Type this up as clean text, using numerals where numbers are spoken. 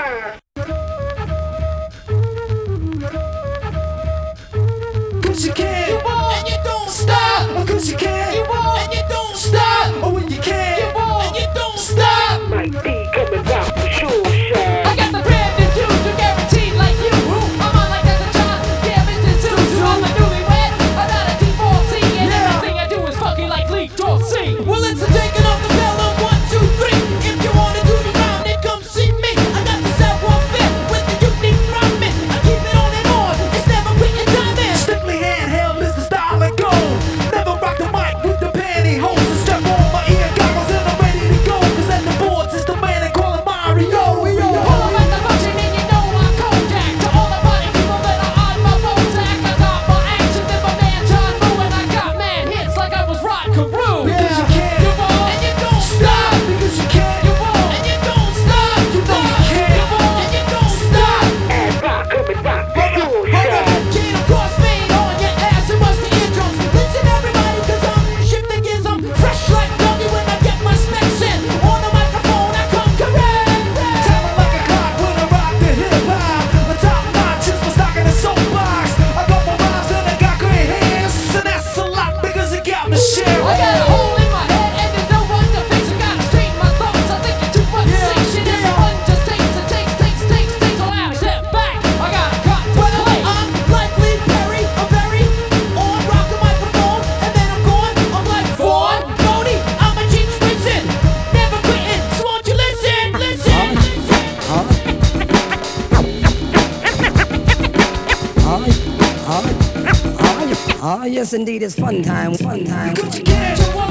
'Cause you can, you won't, and you don't stop. 'Cause you can, you won't, and you don't stop. Or when you can, you won't, and you don't stop. Mike D coming out for sure, shine. I got the brand new dude, you're guaranteed like you. I'm on like that's a job, yeah, Mr. Zeus. I'm a newlywed, I'm not a divorcee, and everything I do is fucking like Lee Dorsey. Well, it's a taking off the bell on 1, 2, 3. If you wanna do the round, then come see me. I got the savoir-faire with the unique rhyming. I keep it on and on, it's never quitting timing. Strictly handheld is the style I go. Never rock the mic with the pantyhose. I strap on my ear goggles and I'm ready to go. 'Cause at the boards it's the man they call him Mario. Pull up at the function and you know I'm Kodak. To all the party people that are on my Bojack, I got more action than my man John Woo, and I got mad hits like I was Rod Carew. Because you can, You won't, and you don't stop. Because you can, you won't, and you don't stop. You know you can, you won't, and you don't stop. And rock coming out for sure, Hold shine. up, chain of crossfade on your ass and bust the eardrums. Listen everybody, 'cause I'm shifting gears. I'm fresh like doggy when I get my specs in. On the microphone I come correct. Timing like a clock when I rock the hip hop. The top notch is my stock in the soapbox. I got my rhymes and I got great hands, and that's a lot because it got me sharing. I got a hole in my head and there's no one to fix it. Gotta straighten my thoughts. I think you're too much sick shit. Everyone just takes and takes. So I step back. I gotta cut to Well, play. I'm like Lee Perry, I'm very on, rock the microphone, and then I'm gone. I'm like Vaughn Bodie, I'm a cheap Swinson, never quitting. So won't you listen, listen? Yes, indeed, it's fun time, fun time. 'Cause you can,